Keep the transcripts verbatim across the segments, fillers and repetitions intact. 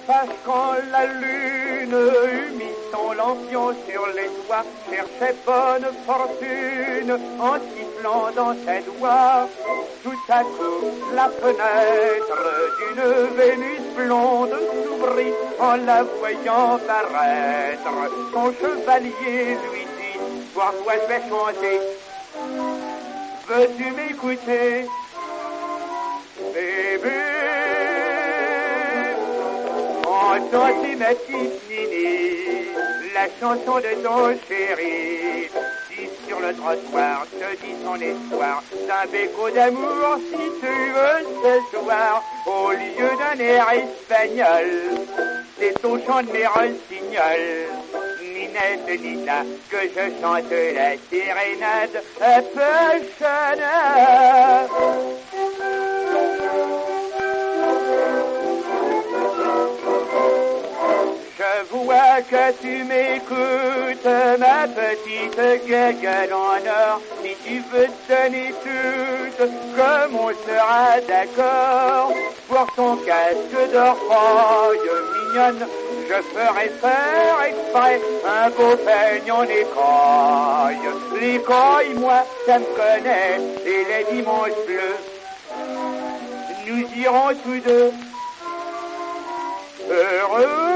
fâche quand la lune, humissant lampion sur les toits, cherchait bonne fortune en sifflant dans ses doigts. Tout à coup, la fenêtre d'une Vénus blonde s'ouvrit en la voyant paraître. Son chevalier lui dit, voir quoi je vais chanter. Veux-tu m'écouter, bébé? Entends-tu ma petite Nini, la chanson de ton chéri, qui sur le trottoir te dit son espoir, d'un béco d'amour si tu veux ce soir, au lieu d'un air espagnol, c'est au chant de mes rossignols. Ninette, Nina, que je chante la sérénade péchonne. Je vois que tu m'écoutes, ma petite gueule en or. Si tu veux te donner toute, comme on sera d'accord. Pour ton casque d'or paille mignonne, je ferai faire exprès un beau peigne en écaille. L'écaille, moi, ça me connaît, et les dimanches bleus, nous irons tous deux heureux.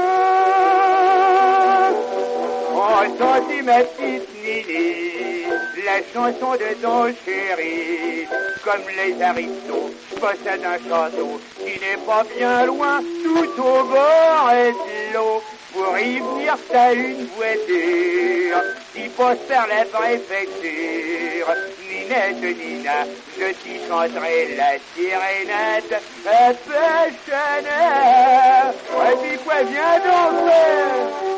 Entends-tu ma petite Nini, la chanson de ton chéri, comme les aristos, je possède un château qui n'est pas bien loin, tout au bord de l'eau. Pour y venir, t'as une voiture qui passe vers la préfecture. Ninette, Nina, je t'y chanterai la sérénade péchonne. Et puis quoi, viens donc,